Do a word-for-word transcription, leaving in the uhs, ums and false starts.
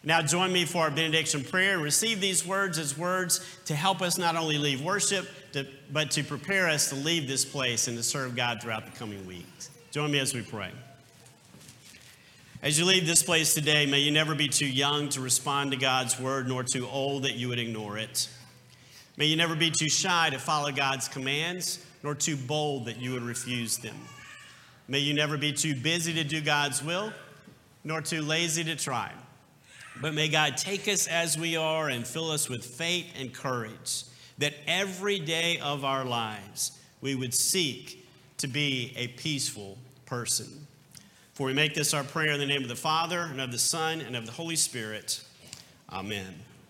Now join me for our benediction prayer and receive these words as words to help us not only leave worship, to, but to prepare us to leave this place and to serve God throughout the coming weeks. Join me as we pray. As you leave this place today, may you never be too young to respond to God's word, nor too old that you would ignore it. May you never be too shy to follow God's commands, nor too bold that you would refuse them. May you never be too busy to do God's will, nor too lazy to try. But may God take us as we are and fill us with faith and courage, that every day of our lives we would seek to be a peaceful person. For we make this our prayer in the name of the Father, and of the Son, and of the Holy Spirit. Amen.